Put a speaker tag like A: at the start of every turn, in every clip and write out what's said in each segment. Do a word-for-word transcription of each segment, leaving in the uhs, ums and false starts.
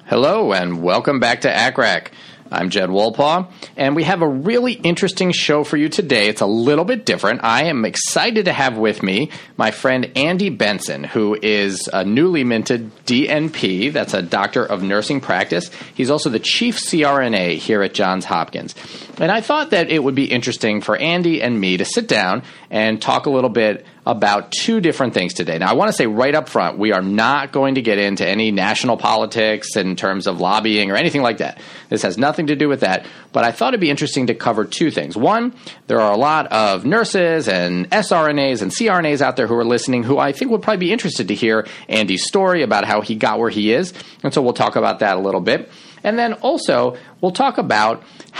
A: Hello, and welcome back to A C R A C. I'm Jed Wolpaw, and we have a really interesting show for you today. It's a little bit different. I am excited to have with me my friend Andy Benson, who is a newly minted D N P. That's a Doctor of Nursing Practice. He's also the Chief C R N A here at Johns Hopkins. And I thought that it would be interesting for Andy and me to sit down and talk a little bit about two different things today. Now, I want to say right up front, we are not going to get into any national politics in terms of lobbying or anything like that. This has nothing to do with that. But I thought it'd be interesting to cover two things. One, there are a lot of nurses and S R N As and C R N As out there who are listening who I think would probably be interested to hear Andy's story about how he got where he is. And so we'll talk about that a little bit. And then also, we'll talk about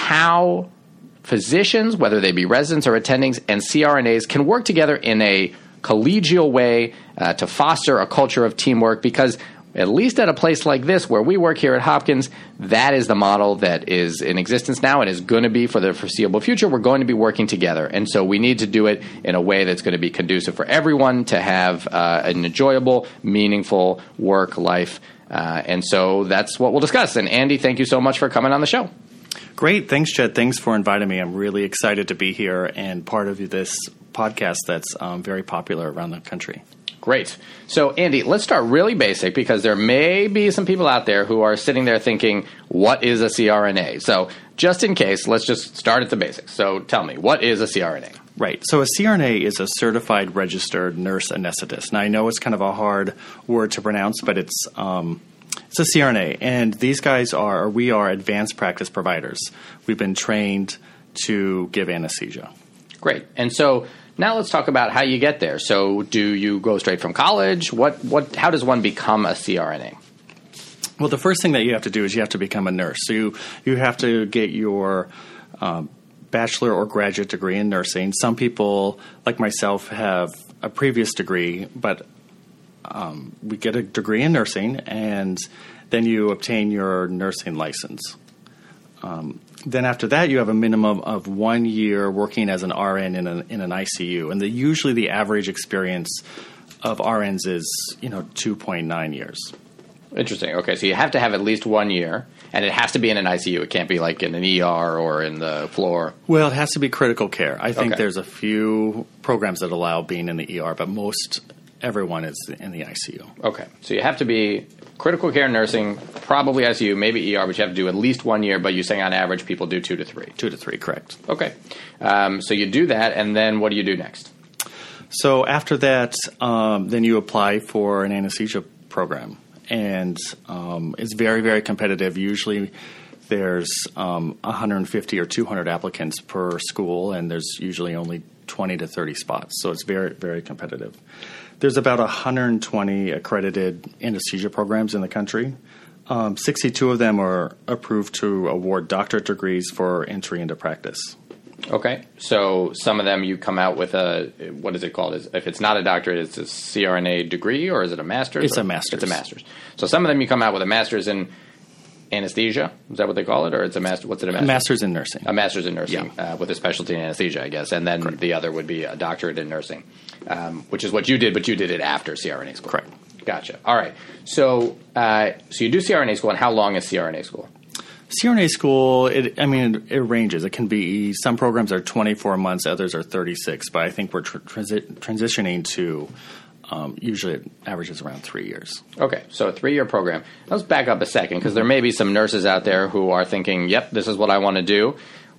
A: how physicians, whether they be residents or attendings, and C R N As can work together in a collegial way uh, to foster a culture of teamwork, because at least at a place like this where we work here at Hopkins, that is the model that is in existence now and is going to be for the foreseeable future. We're going to be working together. And so we need to do it in a way that's going to be conducive for everyone to have uh, an enjoyable, meaningful work life. Uh, and so that's what we'll discuss. And Andy, thank you so much for coming on the show.
B: Great. Thanks, Jed. Thanks for inviting me. I'm really excited to be here and part of this podcast that's um, very popular around the country.
A: Great. So, Andy, let's start really basic, because there may be some people out there who are sitting there thinking, what is a C R N A? So, just in case, let's just start at the basics. So, tell me, what is a C R N A?
B: Right. So, a C R N A is a certified registered nurse anesthetist. Now, I know it's kind of a hard word to pronounce, but it's um, it's a C R N A. And these guys are, or we are advanced practice providers. We've been trained to give anesthesia.
A: Great. And so, now let's talk about how you get there. So do you go straight from college? What, what, how does one become a C R N A?
B: Well, the first thing that you have to do is you have to become a nurse. So you, you have to get your um, bachelor or graduate degree in nursing. Some people, like myself, have a previous degree, but um, we get a degree in nursing, and then you obtain your nursing license. Um, Then after that, you have a minimum of one year working as an R N in an, in an I C U. And the, usually the average experience of R Ns is, you know, two point nine years.
A: Interesting. Okay, so you have to have at least one year, and it has to be in an I C U. It can't be like in an E R or in the floor.
B: Well, it has to be critical care. I think
A: okay.
B: There's a few programs that allow being in the E R, but most everyone is in the I C U.
A: Okay, so you have to be critical care nursing, probably I C U, maybe E R, but you have to do at least one year, but you're saying on average people do two to three.
B: Two to three, correct.
A: Okay. Um, so you do that, and then what do you do next?
B: So after that, um, then you apply for an anesthesia program, and um, it's very, very competitive. Usually there's um, one hundred fifty or two hundred applicants per school, and there's usually only twenty to thirty spots, so it's very, very competitive. There's about one hundred twenty accredited anesthesia programs in the country. Um, sixty-two of them are approved to award doctorate degrees for entry into practice.
A: Okay. So some of them you come out with a, what is it called? Is, if it's not a doctorate, it's a C R N A degree, or is it a master's?
B: It's
A: or?
B: a master's.
A: It's a master's. So some of them you come out with a master's in anesthesia. Is that what they call it? Or it's a master? What's it a master's?
B: A master's in nursing.
A: A master's in nursing
B: yeah.
A: uh, with a specialty in anesthesia, I guess. And then
B: Correct.
A: The other would be a doctorate in nursing, um, which is what you did, but you did it after C R N A school.
B: Correct.
A: Gotcha. All right. So uh, so you do C R N A school, and how long is C R N A school?
B: C R N A school, it, I mean, it, it ranges. It can be, some programs are twenty-four months, others are thirty-six, but I think we're tr- transi- transitioning to um, usually it averages around three years.
A: Okay, so a three-year program. Let's back up a second, because there may be some nurses out there who are thinking, yep, this is what I want to do.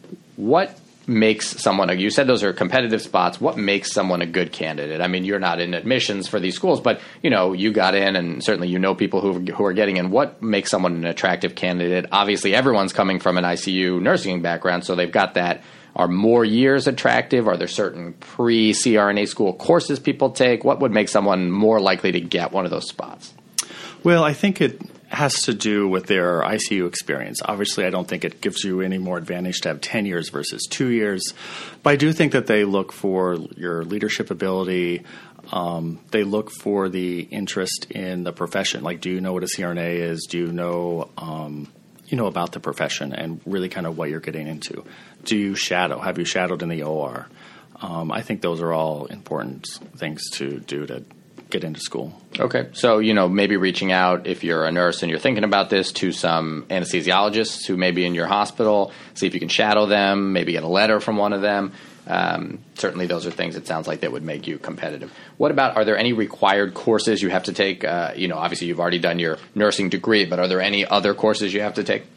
A: What makes someone, you said those are competitive spots, what makes someone a good candidate? I mean, you're not in admissions for these schools, but, you know, you got in, and certainly you know people who, who are getting in. What makes someone an attractive candidate? Obviously, everyone's coming from an I C U nursing background, so they've got that. Are more years attractive? Are there certain pre-C R N A school courses people take? What would make someone more likely to get one of those spots?
B: Well, I think it has to do with their I C U experience. Obviously, I don't think it gives you any more advantage to have ten years versus two years. But I do think that they look for your leadership ability. Um, they look for the interest in the profession. Like, do you know what a C R N A is? Do you know, um, you know, about the profession and really kind of what you're getting into? Do you shadow? Have you shadowed in the O R? Um, I think those are all important things to do to get into school.
A: Okay. So, you know, maybe reaching out if you're a nurse and you're thinking about this to some anesthesiologists who may be in your hospital, see if you can shadow them, maybe get a letter from one of them. Um, certainly those are things it sounds like that would make you competitive. What about, are there any required courses you have to take? Uh, you know, obviously you've already done your nursing degree, but are there any other courses you have to take?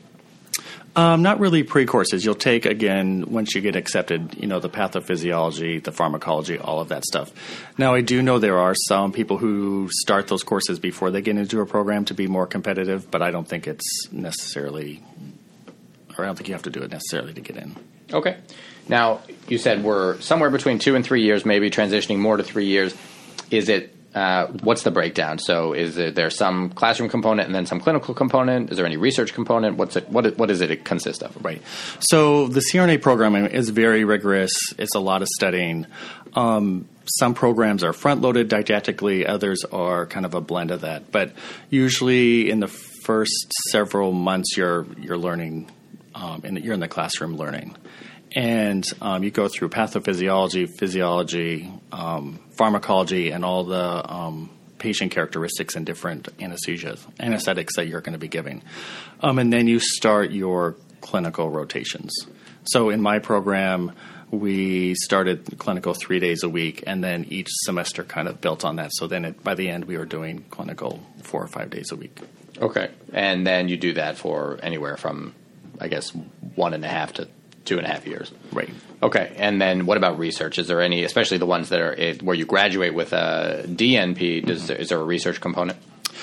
B: Um, not really pre-courses. You'll take, again, once you get accepted, you know, the pathophysiology, the pharmacology, all of that stuff. Now, I do know there are some people who start those courses before they get into a program to be more competitive, but I don't think it's necessarily, or I don't think you have to do it necessarily to get in.
A: Okay. Now, you said we're somewhere between two and three years, maybe transitioning more to three years. Is it, uh, what's the breakdown? So is there, there some classroom component and then some clinical component? Is there any research component? What's it, what, what does it consist of?
B: Right. So the C R N A program is very rigorous. It's a lot of studying. Um, some programs are front-loaded didactically. Others are kind of a blend of that. But usually in the first several months, you're you're learning, um, and you're in the classroom learning. And um, you go through pathophysiology, physiology, um, pharmacology, and all the um, patient characteristics and different anesthesias, anesthetics that you're going to be giving. Um, and then you start your clinical rotations. So in my program, we started clinical three days a week, and then each semester kind of built on that. So then it, by the end, we were doing clinical four or five days a week.
A: Okay. And then you do that for anywhere from, I guess, one and a half to two and a half years.
B: Right.
A: Okay. And then what about research? Is there any, especially the ones that are it, where you graduate with a D N P, does, mm-hmm. is there a research component?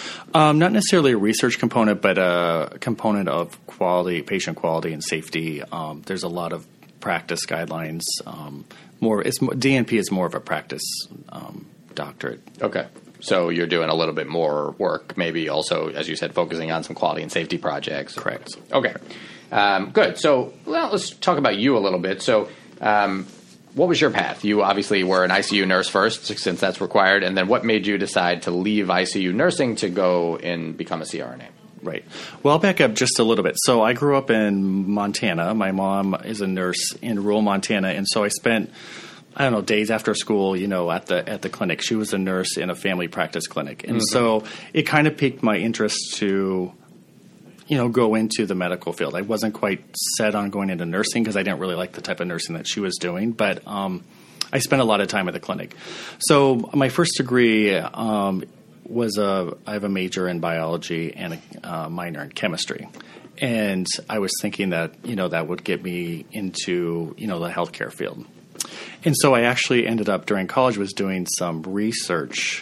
B: Um, not necessarily a research component, but a component of quality, patient quality and safety. Um, there's a lot of practice guidelines. Um, more, it's D N P is more of a practice um, doctorate.
A: Okay. So you're doing a little bit more work, maybe also, as you said, focusing on some quality and safety projects.
B: Correct.
A: Okay. Um, good. So well, let's talk about you a little bit. So um, what was your path? You obviously were an I C U nurse first, since that's required. And then what made you decide to leave I C U nursing to go and become a C R N A?
B: Right. Well, I'll back up just a little bit. So I grew up in Montana. My mom is a nurse in rural Montana. And so I spent, I don't know, days after school, you know, at the at the clinic. She was a nurse in a family practice clinic. And mm-hmm. so it kind of piqued my interest to, you know, go into the medical field. I wasn't quite set on going into nursing because I didn't really like the type of nursing that she was doing. But um, I spent a lot of time at the clinic. So my first degree um, was a, I have a major in biology and a uh, minor in chemistry. And I was thinking that, you know, that would get me into, you know, the healthcare field. And so I actually ended up during college was doing some research.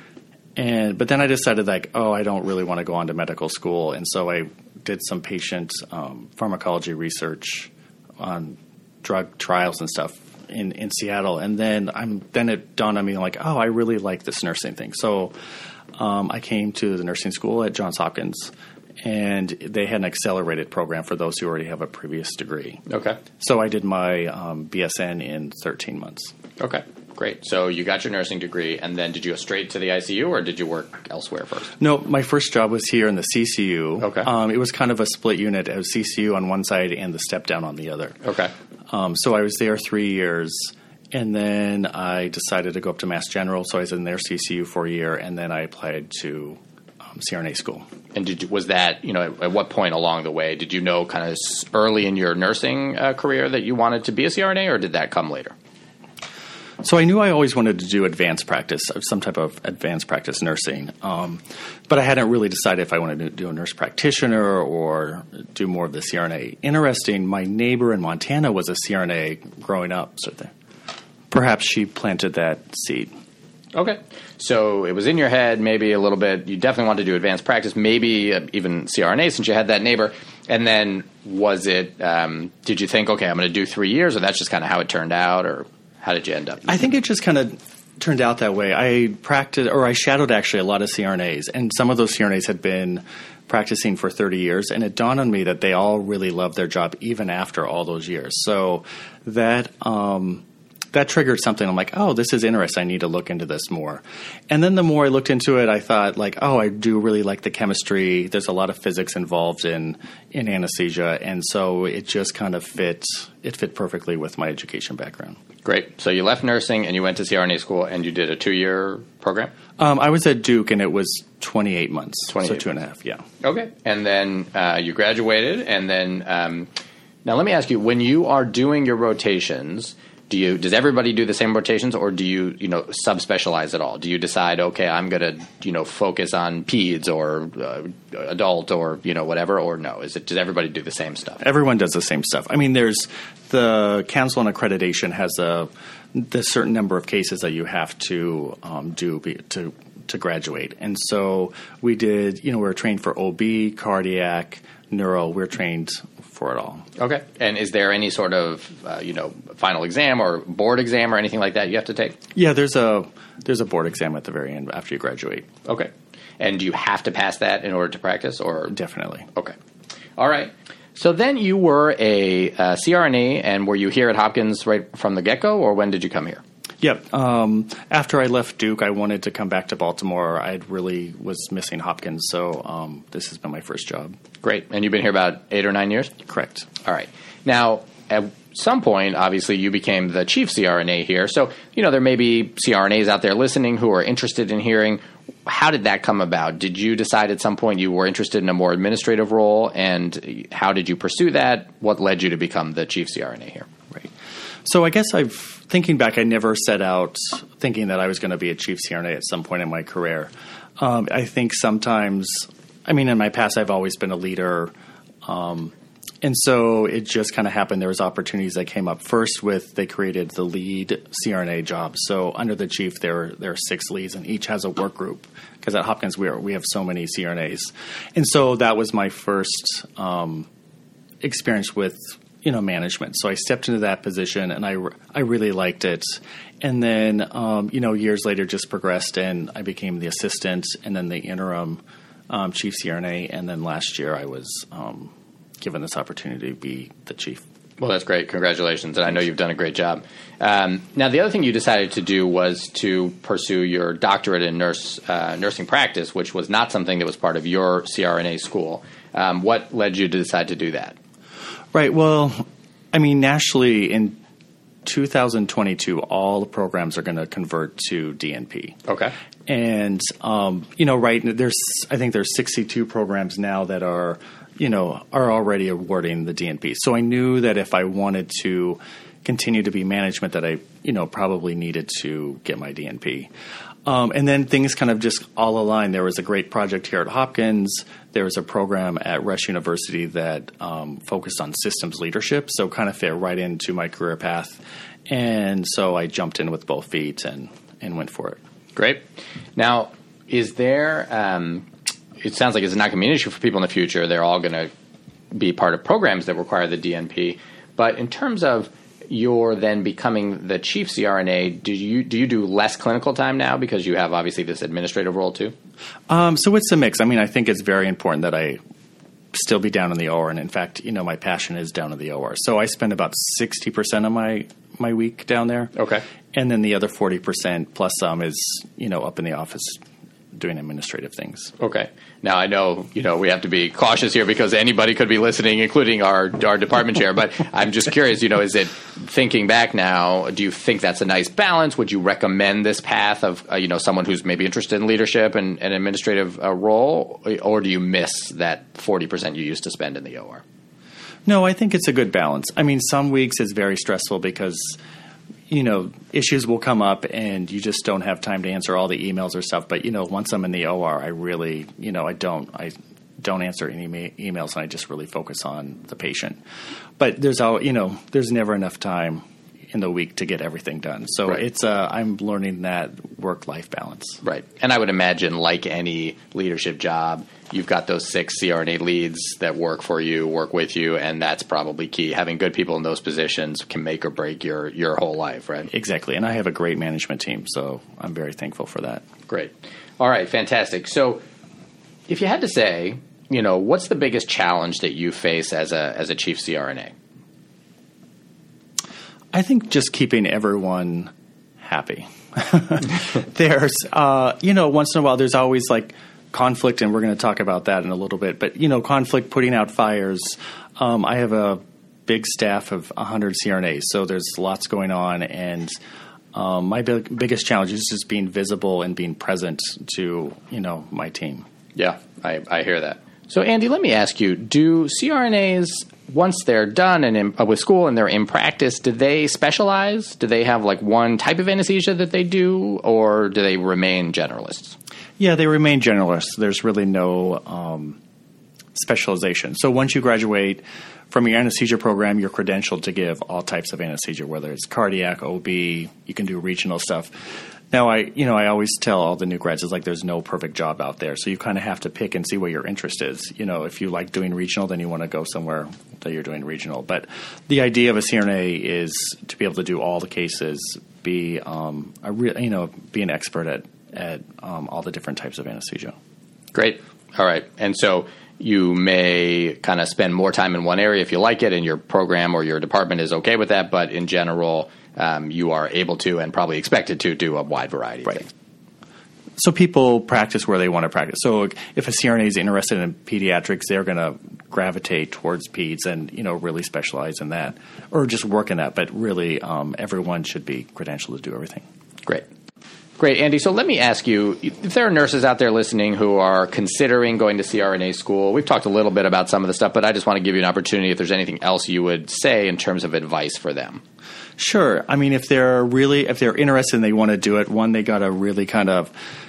B: And but then I decided like, oh, I don't really want to go on to medical school. And so I did some patient um, pharmacology research on drug trials and stuff in, in Seattle. And then I'm then it dawned on me like, oh, I really like this nursing thing. So um, I came to the nursing school at Johns Hopkins, and they had an accelerated program for those who already have a previous degree.
A: Okay.
B: So I did my um, B S N in thirteen months.
A: Okay. Great. So you got your nursing degree, and then did you go straight to the I C U, or did you work elsewhere first?
B: No, my first job was here in the C C U.
A: Okay.
B: Um, it was kind of a split unit. It was C C U on one side and the step down on the other.
A: Okay.
B: Um, so I was there three years, and then I decided to go up to Mass General, so I was in their C C U for a year, and then I applied to um, C R N A school.
A: And did you, was that, you know, at, at what point along the way, did you know kind of early in your nursing uh, career that you wanted to be a C R N A, or did that come later?
B: So I knew I always wanted to do advanced practice, some type of advanced practice nursing, um, but I hadn't really decided if I wanted to do a nurse practitioner or do more of the C R N A. Interesting, my neighbor in Montana was a C R N A growing up, so that perhaps she planted that seed.
A: Okay. So it was in your head, maybe a little bit. You definitely wanted to do advanced practice, maybe uh, even C R N A since you had that neighbor. And then was it, um, did you think, okay, I'm going to do three years, or that's just kind of how it turned out, or how did you end up?
B: I think it just kind of turned out that way. I practiced, or I shadowed actually a lot of C R N As, and some of those C R N As had been practicing for thirty years, and it dawned on me that they all really loved their job even after all those years. So that um, that triggered something. I'm like, oh, this is interesting. I need to look into this more. And then the more I looked into it, I thought like, oh, I do really like the chemistry. There's a lot of physics involved in in anesthesia, and so it just kind of fit. It fit perfectly with my education background.
A: Great. So you left nursing and you went to C R N A school and you did a two-year program?
B: Um, I was at Duke, and it was twenty-eight months,
A: twenty-eight.
B: so two and a half, yeah.
A: Okay. And then uh, you graduated, and then um, now let me ask you, when you are doing your rotations, do you does everybody do the same rotations, or do you you know subspecialize at all? Do you decide, okay, I'm going to you know focus on peds or uh, adult or you know whatever, or no? Is it does everybody do the same stuff?
B: Everyone does the same stuff. I mean, there's the Council on Accreditation has a the certain number of cases that you have to um, do be, to to graduate, and so we did. You know, we were trained for O B, cardiac, neuro. We're trained for it all.
A: Okay. And is there any sort of uh, you know final exam or board exam or anything like that you have to take?
B: Yeah, there's a there's a board exam at the very end after you graduate.
A: Okay. And do you have to pass that in order to practice, or
B: Definitely.
A: Okay. All right. So then you were a uh, C R N A, and were you here at Hopkins right from the get-go, or when did you come here?
B: Yep. Um, after I left Duke, I wanted to come back to Baltimore. I really was missing Hopkins, so um, this has been my first job.
A: Great. And you've been here about eight or nine years?
B: Correct.
A: All right. Now, at some point, obviously, you became the chief C R N A here. So, you know, there may be C R N As out there listening who are interested in hearing. How did that come about? Did you decide at some point you were interested in a more administrative role, and how did you pursue that? What led you to become the chief C R N A here?
B: Right. So I guess I've thinking back, I never set out thinking that I was going to be a chief C R N A at some point in my career. Um, I think sometimes, I mean, in my past, I've always been a leader. Um, and so it just kind of happened. There was opportunities that came up first with, they created the lead C R N A job. So under the chief, there, there are six leads, and each has a work group. Because at Hopkins, we, are, we have so many C R N As. And so that was my first um, experience with you know, management. So I stepped into that position, and I, I really liked it. And then, um, you know, years later just progressed, and I became the assistant and then the interim um, chief C R N A. And then last year I was um, given this opportunity to be the chief.
A: Well, that's great. Congratulations. And I know you've done a great job. Um, now, the other thing you decided to do was to pursue your doctorate in nurse uh, nursing practice, which was not something that was part of your C R N A school. Um, what led you to decide to do that?
B: Right. Well, I mean, nationally in two thousand twenty-two, all the programs are going to convert to D N P.
A: Okay.
B: And, um, you know, right, there's, I think there's sixty-two programs now that are, you know, are already awarding the D N P. So I knew that if I wanted to continue to be management that I, you know, probably needed to get my D N P. Um, and then things kind of just all aligned. There was a great project here at Hopkins. There was a program at Rush University that um, focused on systems leadership, so kind of fit right into my career path. And so I jumped in with both feet and, and went for it.
A: Great. Now, is there um, – it sounds like it's not going to be an issue for people in the future. They're all going to be part of programs that require the D N P. But in terms of – you're then becoming the chief C R N A. Do you do you do less clinical time now because you have obviously this administrative role too?
B: Um, so it's a mix. I mean, I think it's very important that I still be down in the O R, and in fact, you know, my passion is down in the O R. So I spend about sixty percent of my my week down there.
A: Okay,
B: and then the other forty percent plus some is you know up in the office doing administrative things.
A: Okay. Now, I know, you know, we have to be cautious here because anybody could be listening, including our our department chair. But I'm just curious, you know, is it, thinking back now, do you think that's a nice balance? Would you recommend this path of, uh, you know, someone who's maybe interested in leadership and an administrative uh, role? Or do you miss that forty percent you used to spend in the O R?
B: No, I think it's a good balance. I mean, some weeks it's very stressful because you know, issues will come up and you just don't have time to answer all the emails or stuff. But, you know, once I'm in the O R, I really, you know, I don't, I don't answer any ma- emails and I just really focus on the patient. But there's all, you know, there's never enough time in the week to get everything done. So
A: right.
B: it's, uh, I'm learning that work-life balance.
A: Right. And I would imagine, like any leadership job, you've got those six C R N A leads that work for you, work with you, and that's probably key. Having good people in those positions can make or break your, your whole life, right?
B: Exactly. And I have a great management team, so I'm very thankful for that.
A: Great. All right, fantastic. So if you had to say, you know, what's the biggest challenge that you face as a as a chief C R N A?
B: I think just keeping everyone happy. There's, uh, you know, once in a while there's always like conflict, and we're going to talk about that in a little bit. But, you know, conflict, putting out fires. Um, I have a big staff of one hundred C R N As, so there's lots going on, and um, my big, biggest challenge is just being visible and being present to, you know, my team.
A: Yeah, I, I hear that. So, Andy, let me ask you, do C R N As, once they're done and in, uh, with school and they're in practice, do they specialize? Do they have like one type of anesthesia that they do, or do they remain generalists?
B: Yeah, they remain generalists. There's really no um, specialization. So once you graduate from your anesthesia program, you're credentialed to give all types of anesthesia, whether it's cardiac, O B, you can do regional stuff. Now, I you know I always tell all the new grads, is like there's no perfect job out there, so you kind of have to pick and see what your interest is. You know, if you like doing regional, then you want to go somewhere that you're doing regional. But the idea of a C R N A is to be able to do all the cases, be um, a re- you know be an expert at at um, all the different types of anesthesia.
A: Great. All right. And so you may kind of spend more time in one area if you like it and your program or your department is okay with that, but in general, um, you are able to and probably expected to do a wide variety of
B: right.
A: things.
B: So people practice where they want to practice. So if a C R N A is interested in pediatrics, they're going to gravitate towards peds and, you know, really specialize in that or just work in that. But really, um, everyone should be credentialed to do everything.
A: Great. Great, Andy. So let me ask you, if there are nurses out there listening who are considering going to C R N A school, we've talked a little bit about some of the stuff, but I just want to give you an opportunity if there's anything else you would say in terms of advice for them.
B: Sure. I mean, if they're really, if they're interested and they want to do it, one, they got to really kind of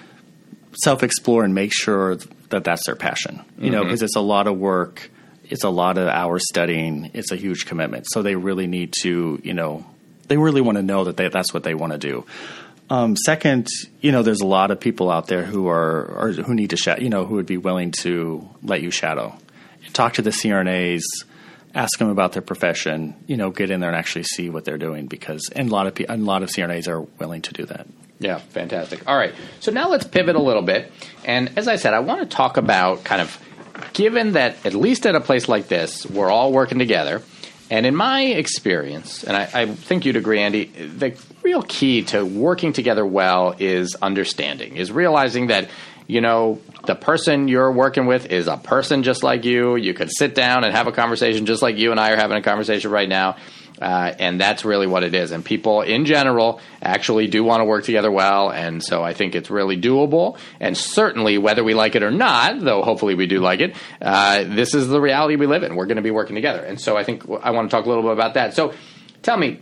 B: self-explore and make sure that that's their passion, you mm-hmm. know, because it's a lot of work. It's a lot of hours studying. It's a huge commitment. So they really need to, you know, they really want to know that they, that's what they want to do. Um, second, you know, there's a lot of people out there who are, or who need to, sh- you know, who would be willing to let you shadow. Talk to the C R N As, ask them about their profession, you know, get in there and actually see what they're doing because, and a lot of, a lot of C R N As are willing to do that.
A: Yeah, fantastic. All right. So now let's pivot a little bit. And as I said, I want to talk about kind of, given that at least at a place like this, we're all working together. And in my experience, and I, I think you'd agree, Andy, the real key to working together well is understanding, is realizing that, you know, the person you're working with is a person just like you. You could sit down and have a conversation just like you and I are having a conversation right now. Uh, and that's really what it is. And people in general actually do want to work together well. And so I think it's really doable. And certainly, whether we like it or not, though hopefully we do like it, uh, this is the reality we live in. We're going to be working together. And so I think I want to talk a little bit about that. So tell me,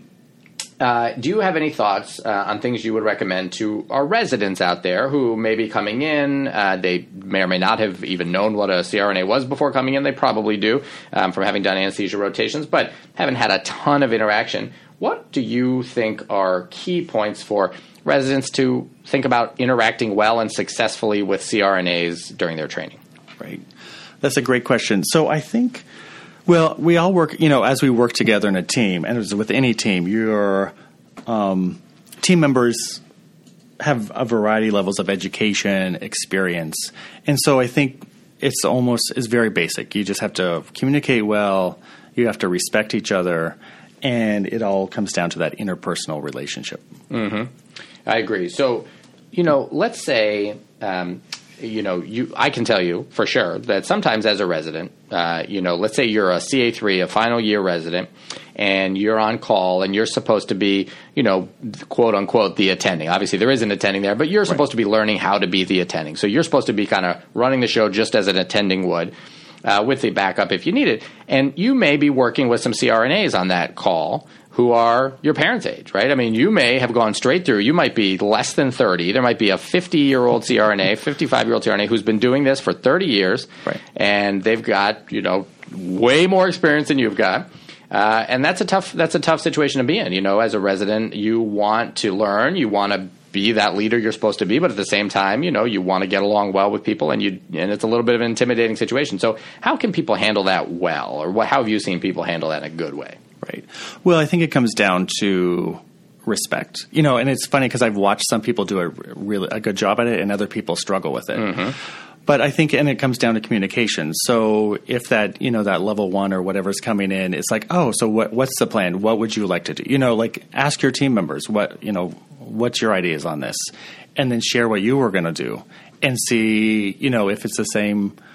A: uh, do you have any thoughts uh, on things you would recommend to our residents out there who may be coming in? Uh, they may or may not have even known what a C R N A was before coming in. They probably do um, from having done anesthesia rotations, but haven't had a ton of interaction. What do you think are key points for residents to think about interacting well and successfully with C R N As during their training?
B: Right. That's a great question. So I think... Well, we all work, you know, as we work together in a team, and as with any team, your um, team members have a variety of levels of education, experience. And so I think it's almost, it's very basic. You just have to communicate well, you have to respect each other, and it all comes down to that interpersonal relationship.
A: Mm-hmm. I agree. So, you know, let's say... Um, You know, you. I can tell you for sure that sometimes as a resident, uh, you know, let's say you're a C A three, a final year resident, and you're on call and you're supposed to be, you know, quote unquote, the attending. Obviously, there isn't attending there, but you're supposed right. to be learning how to be the attending. So you're supposed to be kind of running the show just as an attending would uh, with the backup if you need it. And you may be working with some C R N As on that call who are your parents' age, right? I mean, you may have gone straight through. You might be less than thirty. There might be a fifty-year-old C R N A, fifty-five-year-old C R N A who's been doing this for thirty years,
B: right.
A: and they've got, you know, way more experience than you've got. Uh, and that's a tough that's a tough situation to be in. You know, as a resident, you want to learn, you want to be that leader you're supposed to be, but at the same time, you know, you want to get along well with people, and you and it's a little bit of an intimidating situation. So how can people handle that well, or what, how have you seen people handle that in a good way?
B: Right. Well, I think it comes down to respect. You know, and it's funny because I've watched some people do a really a good job at it, and other people struggle with it. Mm-hmm. But I think, and it comes down to communication. So if that, you know, that level one or whatever's coming in, it's like, oh, so what? What's the plan? What would you like to do? You know, like ask your team members what, you know, what's your ideas on this, and then share what you were going to do, and see, you know, if it's the same.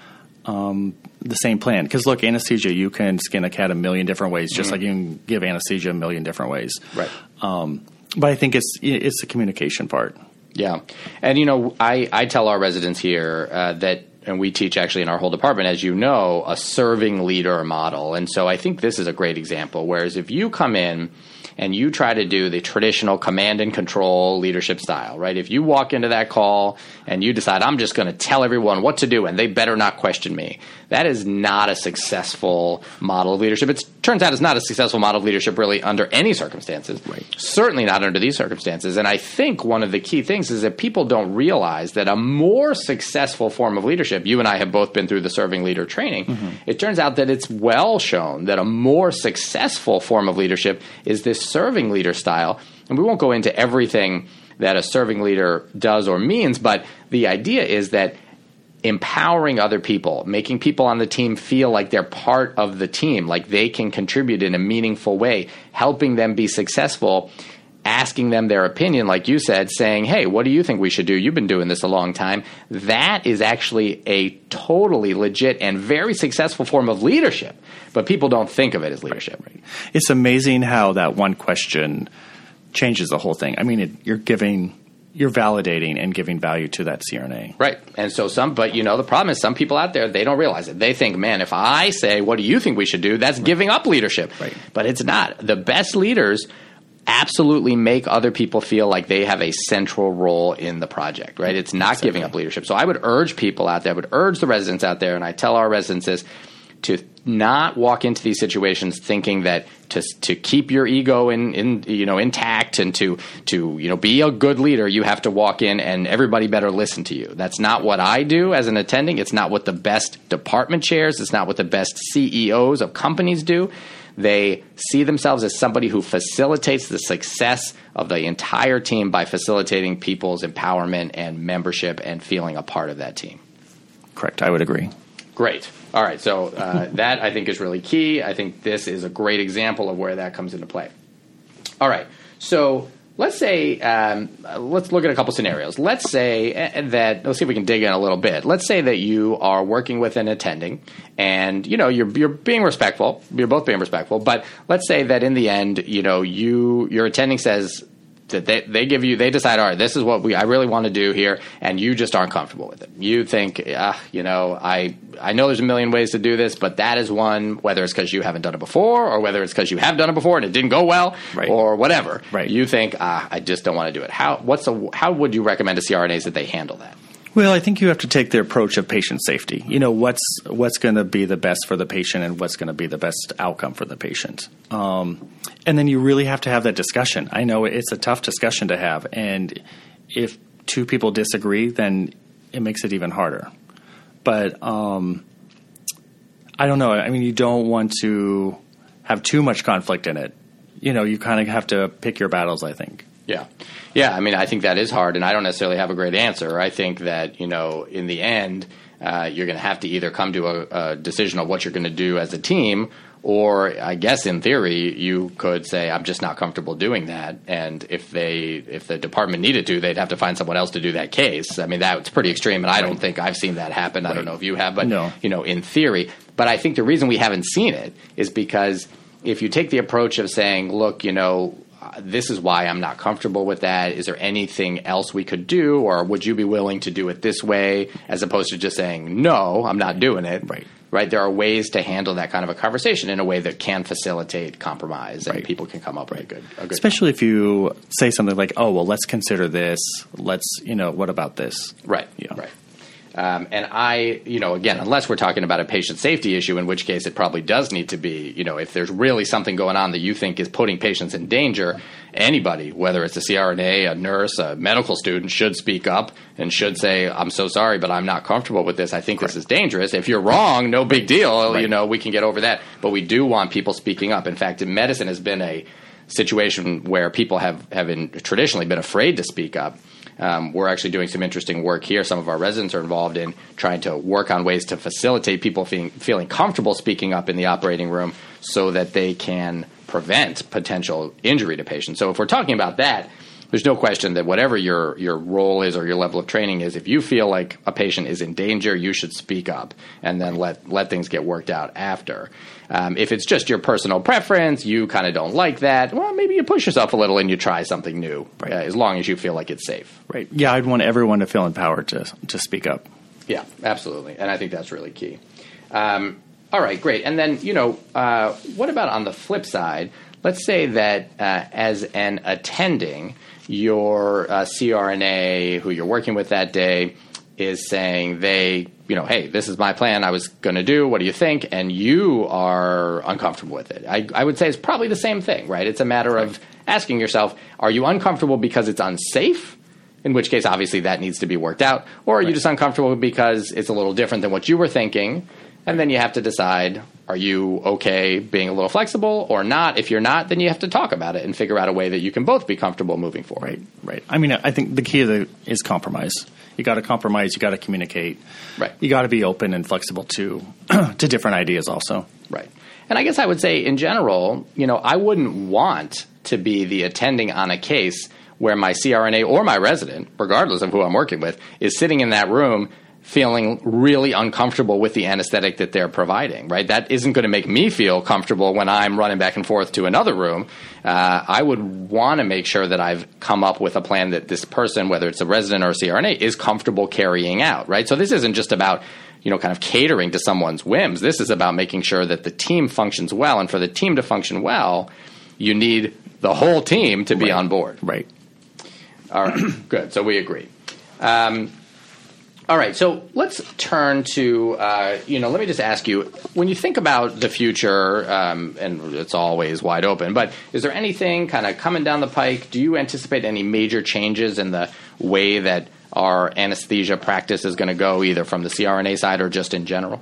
B: um, the same plan. Because look, anesthesia, you can skin a cat a million different ways, just mm-hmm. like you can give anesthesia a million different ways.
A: Right.
B: Um, but I think it's it's the communication part.
A: Yeah. And, you know, I, I tell our residents here uh, that, and we teach actually in our whole department, as you know, a serving leader model. And so I think this is a great example. Whereas if you come in and you try to do the traditional command and control leadership style, right? If you walk into that call and you decide, I'm just going to tell everyone what to do and they better not question me, that is not a successful model of leadership. It turns out it's not a successful model of leadership really under any circumstances.
B: Right.
A: Certainly not under these circumstances. And I think one of the key things is that people don't realize that a more successful form of leadership, you and I have both been through the serving leader training, mm-hmm. it turns out that it's well shown that a more successful form of leadership is this serving leader style. And we won't go into everything that a serving leader does or means, but the idea is that empowering other people, making people on the team feel like they're part of the team, like they can contribute in a meaningful way, helping them be successful, asking them their opinion, like you said, saying, hey, what do you think we should do? You've been doing this a long time. That is actually a totally legit and very successful form of leadership, but people don't think of it as leadership.
B: Right, right. It's amazing how that one question changes the whole thing. I mean, it, you're giving... You're validating and giving value to that C R N A.
A: Right. And so some, but you know, the problem is some people out there, they don't realize it. They think, man, if I say, what do you think we should do? That's right. Giving up leadership.
B: Right.
A: But it's not. The best leaders absolutely make other people feel like they have a central role in the project, right? It's not exactly. Giving up leadership. So I would urge people out there, I would urge the residents out there, and I tell our residents this, to not walk into these situations thinking that to to keep your ego in, in you know intact and to to you know be a good leader, you have to walk in and everybody better listen to you. That's not what I do as an attending. It's not what the best department chairs, it's not what the best C E Os of companies do. They see themselves as somebody who facilitates the success of the entire team by facilitating people's empowerment and membership and feeling a part of that team.
B: Correct. I would agree.
A: Great. All right. So uh, that, I think, is really key. I think this is a great example of where that comes into play. All right. So let's say um, let's look at a couple scenarios. Let's say that let's see if we can dig in a little bit. Let's say that you are working with an attending, and you know you're you're being respectful. You're both being respectful. But let's say that in the end, you know, you your attending says that they, they give you, they decide, all right, this is what we I really want to do here, and you just aren't comfortable with it. You think, ah, you know, I I know there's a million ways to do this, but that is one, whether it's because you haven't done it before, or whether it's because you have done it before and it didn't go well,
B: right.
A: or whatever.
B: Right.
A: You think, ah, I just don't want to do it. How what's a, how would you recommend to C R N As that they handle that?
B: Well, I think you have to take the approach of patient safety. You know, what's what's going to be the best for the patient and what's going to be the best outcome for the patient. Um, and then you really have to have that discussion. I know it's a tough discussion to have. And if two people disagree, then it makes it even harder. But um, I don't know. I mean, you don't want to have too much conflict in it. You know, you kind of have to pick your battles, I think.
A: Yeah. Yeah, I mean, I think that is hard, and I don't necessarily have a great answer. I think that, you know, in the end, uh, you're going to have to either come to a, a decision of what you're going to do as a team, or I guess in theory, you could say, I'm just not comfortable doing that. And if they, if the department needed to, they'd have to find someone else to do that case. I mean, that's pretty extreme, and I don't think I've seen that happen. I don't know if you have, but,
B: no.
A: you know, in theory. But I think the reason we haven't seen it is because if you take the approach of saying, look, you know, this is why I'm not comfortable with that. Is there anything else we could do, or would you be willing to do it this way, as opposed to just saying, no, I'm not doing it?
B: Right.
A: Right. There are ways to handle that kind of a conversation in a way that can facilitate compromise, and
B: right.
A: people can come up with a good, a good
B: Especially if you say something like, oh, well, let's consider this. Let's, you know, what about this?
A: Right.
B: Yeah.
A: Right. Um, and I, you know, again, unless we're talking about a patient safety issue, in which case it probably does need to be, you know, if there's really something going on that you think is putting patients in danger, anybody, whether it's a C R N A, a nurse, a medical student, should speak up and should say, I'm so sorry, but I'm not comfortable with this. I think Correct. This is dangerous. If you're wrong, no big deal. Right. You know, we can get over that. But we do want people speaking up. In fact, in medicine has been a situation where people have, have been, traditionally been afraid to speak up. Um, we're actually doing some interesting work here. Some of our residents are involved in trying to work on ways to facilitate people feeling, feeling comfortable speaking up in the operating room so that they can prevent potential injury to patients. So if we're talking about that, there's no question that whatever your your role is or your level of training is, if you feel like a patient is in danger, you should speak up and then let let things get worked out after. Um, if it's just your personal preference, you kind of don't like that, well, maybe you push yourself a little and you try something new, right. uh, as long as you feel like it's safe.
B: Right. Yeah, I'd want everyone to feel empowered to to speak up.
A: Yeah, absolutely. And I think that's really key. Um, all right, great. And then, you know, uh, what about on the flip side? Let's say that uh, as an attending, your uh, C R N A who you're working with that day is saying they, you know, hey, this is my plan I was going to do. What do you think? And you are uncomfortable with it. I, I would say it's probably the same thing, right? It's a matter right. of asking yourself, are you uncomfortable because it's unsafe? In which case, obviously, that needs to be worked out. Or are right. you just uncomfortable because it's a little different than what you were thinking? And then you have to decide, are you okay being a little flexible or not? If you're not, then you have to talk about it and figure out a way that you can both be comfortable moving forward.
B: Right, right. I mean, I think the key the, is compromise. You got to compromise. You got to communicate.
A: Right.
B: You got to be open and flexible to to different ideas also.
A: Right. And I guess I would say in general, you know, I wouldn't want to be the attending on a case where my C R N A or my resident, regardless of who I'm working with, is sitting in that room feeling really uncomfortable with the anesthetic that they're providing, right? That isn't going to make me feel comfortable when I'm running back and forth to another room. Uh, I would want to make sure that I've come up with a plan that this person, whether it's a resident or a C R N A, is comfortable carrying out, right? So this isn't just about, you know, kind of catering to someone's whims. This is about making sure that the team functions well. And for the team to function well, you need the whole team to be
B: right.
A: on board.
B: Right.
A: All right. Good. So we agree. Um, All right, so let's turn to, uh, you know, let me just ask you, when you think about the future, um, and it's always wide open, but is there anything kind of coming down the pike? Do you anticipate any major changes in the way that our anesthesia practice is going to go, either from the C R N A side or just in general?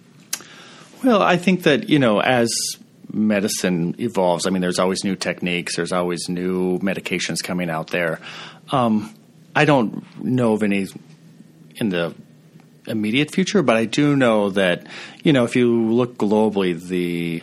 B: Well, I think that, you know, as medicine evolves, I mean, there's always new techniques, there's always new medications coming out there. Um, I don't know of any in the immediate future, but I do know that, you know, if you look globally, the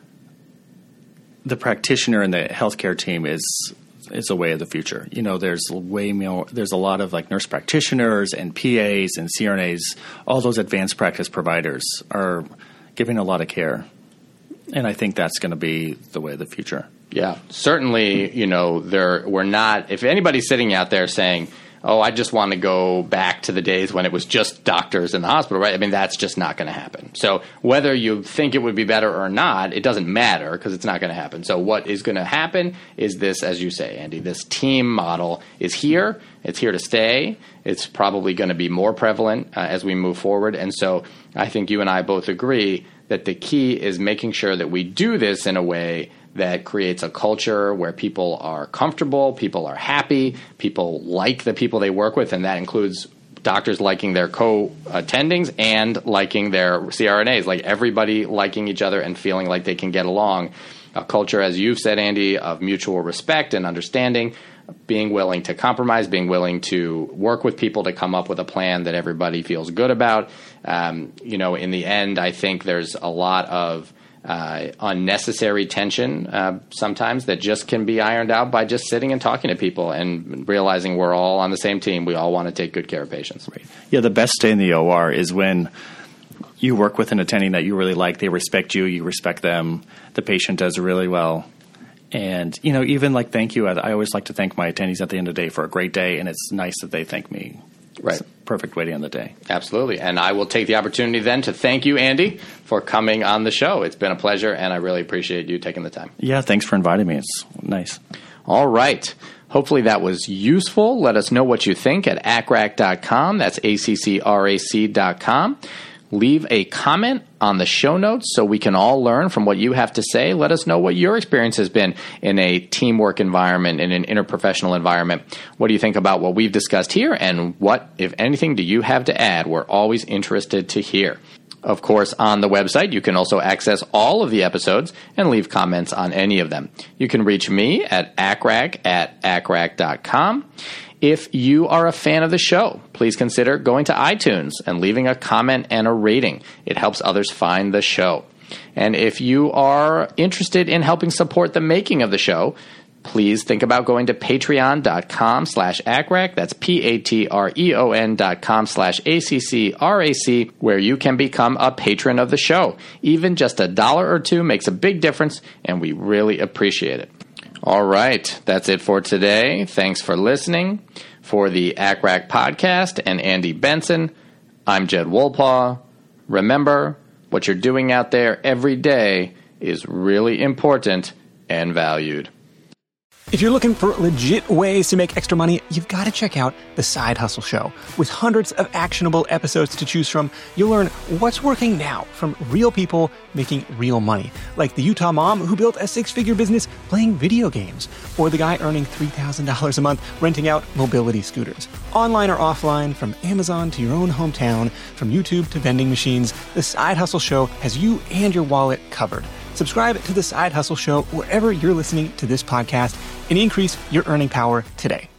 B: the practitioner and the healthcare team is is a way of the future. You know, there's way more. There's a lot of like nurse practitioners and P As and C R N As. All those advanced practice providers are giving a lot of care, and I think that's going to be the way of the future.
A: Yeah, certainly. You know, there we're not. If anybody's sitting out there saying, oh, I just want to go back to the days when it was just doctors in the hospital, right? I mean, that's just not going to happen. So whether you think it would be better or not, it doesn't matter because it's not going to happen. So what is going to happen is this, as you say, Andy, this team model is here. It's here to stay. It's probably going to be more prevalent uh, as we move forward. And so I think you and I both agree that the key is making sure that we do this in a way that creates a culture where people are comfortable, people are happy, people like the people they work with, and that includes doctors liking their co-attendings and liking their C R N As, like everybody liking each other and feeling like they can get along. A culture, as you've said, Andy, of mutual respect and understanding, being willing to compromise, being willing to work with people to come up with a plan that everybody feels good about. Um, you know, in the end, I think there's a lot of Uh, unnecessary tension uh, sometimes that just can be ironed out by just sitting and talking to people and realizing we're all on the same team. We all want to take good care of patients.
B: Right. Yeah, the best day in the O R is when you work with an attending that you really like. They respect you. You respect them. The patient does really well. And, you know, even like thank you. I, I always like to thank my attendees at the end of the day for a great day, and it's nice that they thank me.
A: Right.
B: It's a perfect way to end the day.
A: Absolutely. And I will take the opportunity then to thank you, Andy, for coming on the show. It's been a pleasure, and I really appreciate you taking the time.
B: Yeah, thanks for inviting me. It's nice.
A: All right. Hopefully that was useful. Let us know what you think at A C C R A C dot com. That's A C C R A C dot com. Leave a comment on the show notes so we can all learn from what you have to say. Let us know what your experience has been in a teamwork environment, in an interprofessional environment. What do you think about what we've discussed here? And what, if anything, do you have to add? We're always interested to hear. Of course, on the website, you can also access all of the episodes and leave comments on any of them. You can reach me at A C C R A C at A C C R A C dot com. If you are a fan of the show, please consider going to iTunes and leaving a comment and a rating. It helps others find the show. And if you are interested in helping support the making of the show, please think about going to patreon.com slash ACCRAC. That's P-A-T-R-E-O-N dot com slash A-C-C-R-A-C, where you can become a patron of the show. Even just a dollar or two makes a big difference, and we really appreciate it. All right, that's it for today. Thanks for listening. For the ACCRAC podcast and Andy Benson, I'm Jed Wolpaw. Remember, what you're doing out there every day is really important and valued.
C: If you're looking for legit ways to make extra money, you've got to check out The Side Hustle Show. With hundreds of actionable episodes to choose from, you'll learn what's working now from real people making real money. Like the Utah mom who built a six-figure business playing video games, or the guy earning three thousand dollars a month renting out mobility scooters. Online or offline, from Amazon to your own hometown, from YouTube to vending machines, The Side Hustle Show has you and your wallet covered. Subscribe to The Side Hustle Show wherever you're listening to this podcast and increase your earning power today.